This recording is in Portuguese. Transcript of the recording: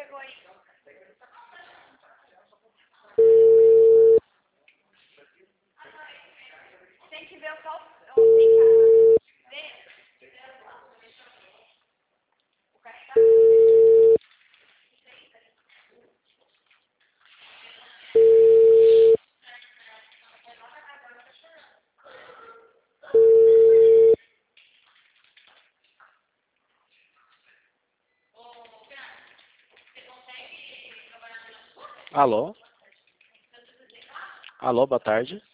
Tem que ver o qual. Tem que ver. O cara tá. Alô? Alô, boa tarde.